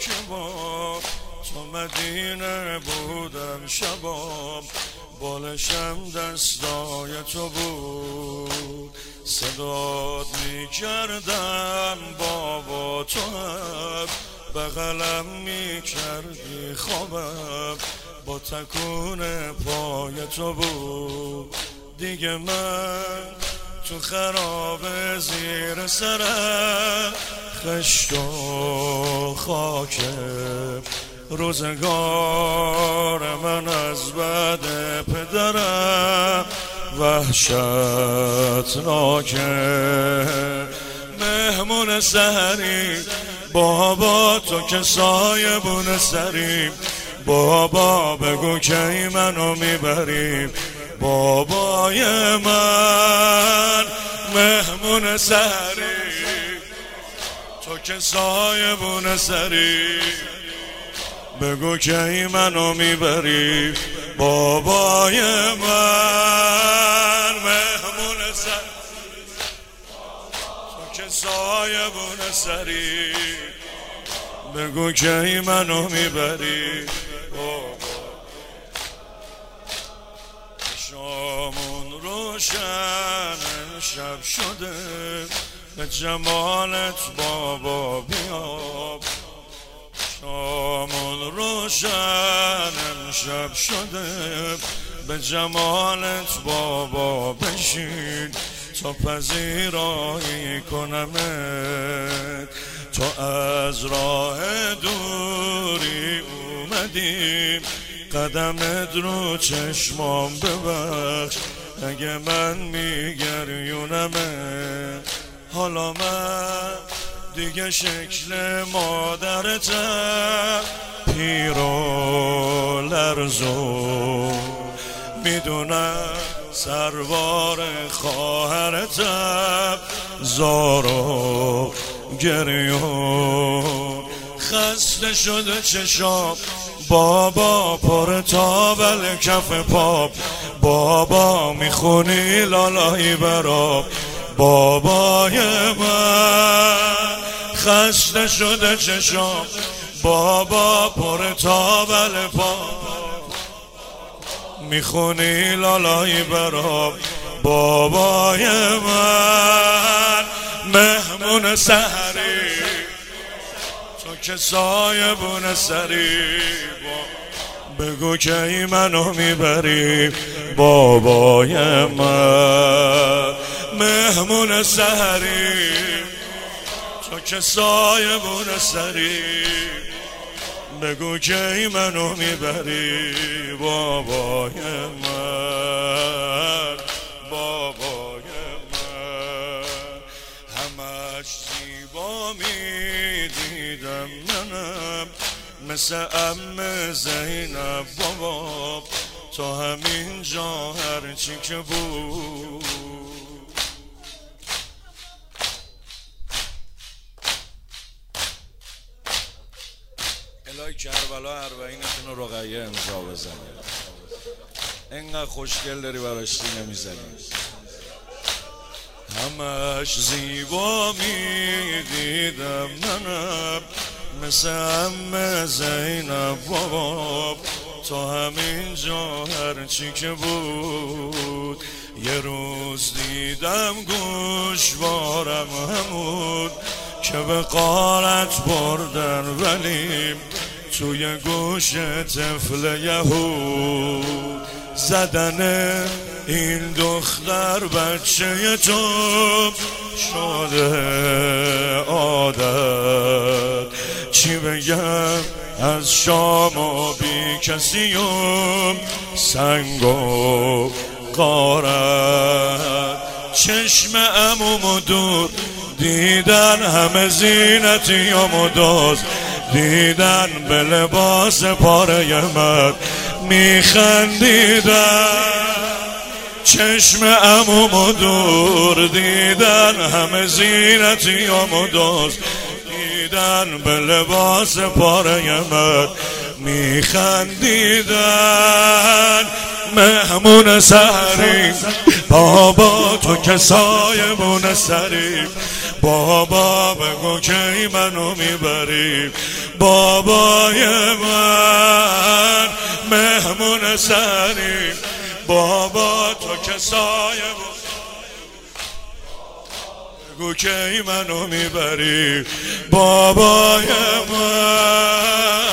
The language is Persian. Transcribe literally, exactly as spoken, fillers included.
که با تو مدینه بودم شبام، بالشم دستای تو بود، صدات می کردم بابا، تو هم بغلم می کردی خوابم، با تکون پای تو بود. دیگه من تو خراب زیر سرم، خشت و خاک روزگار من از بعد پدرم وحشتناکه. مهمون سحری بابا، تو که سایبون سریم، بابا بگو کی منو میبریم، بابای من. مهمون سحری تو که سایبون سریم، بگو کی منو میبری، بابای من. مهمون سری تو که سایبون سری، بگو کی منو میبری، بابا. شامون روشن شب شده، به جمالت بابا بیا. شامون روشن امشب شده، به جمالت بابا بشین، تا پذیرایی کنمت. تو از راه دوری اومدیم، قدمت رو چشمام ببخش، اگه من میگریونمت. حالا من دیگه شکل مادرتم، پیر و لرزو میدونم، سروار خواهرتم، زار و گریون. خسته شده چشام بابا، پر تاول کف پاپ، بابا میخونی لالایی برام، بابای من. خسته شده چشام بابا، پر تاول پاپ، میخونی لالایی برام، بابای من. مهمون سحری تو که سایبون سری، بگو کی منو میبری، بابای من. مهمون سحری تو که سایبون سری، بگو کی منو میبری، بابای من، بابای من. همش زیبا میدیدم منم، مثل عمه زینب بابا، تا همین جا هرچی که بود. الهی کربلا اربعینتون رو رقیه امضا بزنید، اینقدر خوشگل داری براش نمیزنی. همش زیبا میدیدم منم، مثل عمه زینب بابا، تا همین جا هرچی که بود. یه روز دیدم گوشوارم همون که به غارت بردن، ولی توی گوش طفل یهود زدن این دختر بچه تو شده عادت. چی بگم از شام و بی کسیم، سنگ و غارت. چشم عمومو دور دیدن، همه زینتی و مداز دیدن، به لباس پاره من میخندیدن. چشم عمومو دور دیدن، همه زینتی و مداز دیدن، به لباس پاره من میخندیدن. مهمون سحری بابا، تو که سایبون سری، بابا بگو کی منو میبری، بابای من مهمون سری، بابا تو که سایه بگو که ای منو میبری. بابای من